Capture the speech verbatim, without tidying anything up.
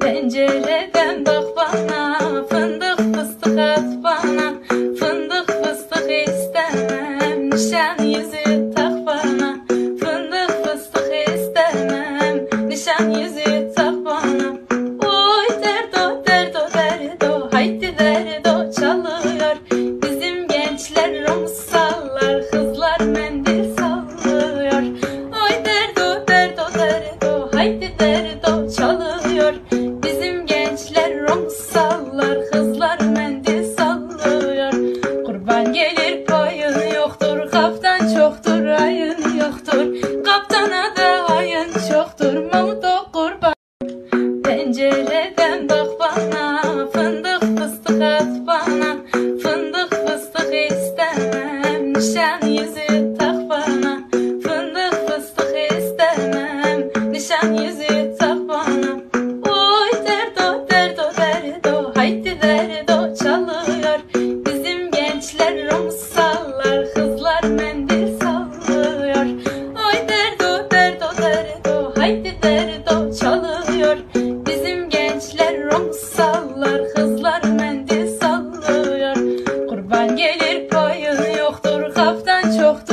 Pencereden bak bana, fındık fıstık at bana. Fındık fıstık istemem, nişan yüzüğü tak bana. Fındık fıstık istemem, nişan yüzüğü tak bana. Oy derdo derdo derdo, haydi derdo çalıyor. Bizim gençler omuz sallar, kızlar mendil sallıyor. Oy derdo derdo derdo, haydi derdo çalıyor. Bizim gençler omuz sallar, kızlar mendil sallıyor. Kurban gelir payın yoktur, kaptan çoktur ayın yoktur. Kaptana da ayın çoktur, Mahmut o kurban. Pencereden bak bana, fındık fıstık at bana. Fındık fıstık istemem, nişan yüzüğü tak bana. Fındık fıstık istemem, nişan yüzüğü tak bana. Oy derdo derdo derdo, haydi derdo çalıyor. Bizim gençler omuz sallar, kızlar mendil sallıyor. Oy derdo derdo derdo, haydi derdo çalıyor. Bizim gençler omuz sallar, kızlar mendil sallıyor. Kurban gelir payın yoktur, kaptan çoktur